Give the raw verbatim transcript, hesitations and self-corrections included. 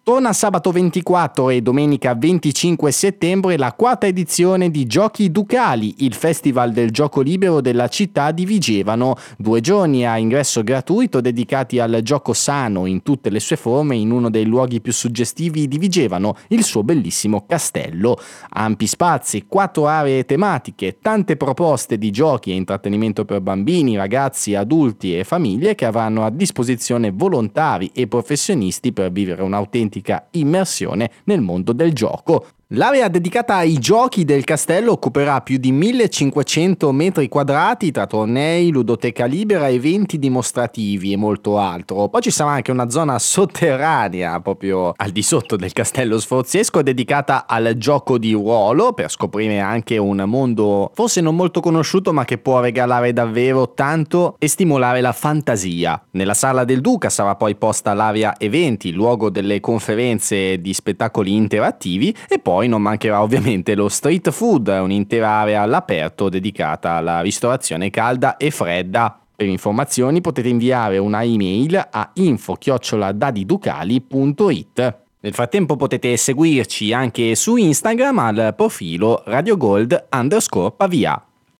Torna sabato ventiquattro e domenica venticinque settembre la quarta edizione di Giochi Ducali, il festival del gioco libero della città di Vigevano. Due giorni a ingresso gratuito dedicati al gioco sano in tutte le sue forme in uno dei luoghi più suggestivi di Vigevano, il suo bellissimo castello. Ampi spazi, quattro aree tematiche, tante proposte di giochi e intrattenimento per bambini, ragazzi, adulti e famiglie che avranno a disposizione volontari e professionisti per vivere un'autentica immersione nel mondo del gioco. L'area dedicata ai giochi del castello occuperà più di millecinquecento metri quadrati tra tornei, ludoteca libera, eventi dimostrativi e molto altro. Poi ci sarà anche una zona sotterranea proprio al di sotto del castello sforzesco dedicata al gioco di ruolo per scoprire anche un mondo forse non molto conosciuto ma che può regalare davvero tanto e stimolare la fantasia. Nella sala del Duca sarà poi posta l'area eventi, luogo delle conferenze di spettacoli interattivi, e poi Poi non mancherà ovviamente lo street food, un'intera area all'aperto dedicata alla ristorazione calda e fredda. Per informazioni potete inviare una email a info chiocciola dadiducali punto it. Nel frattempo potete seguirci anche su Instagram al profilo radiogold underscore pavia.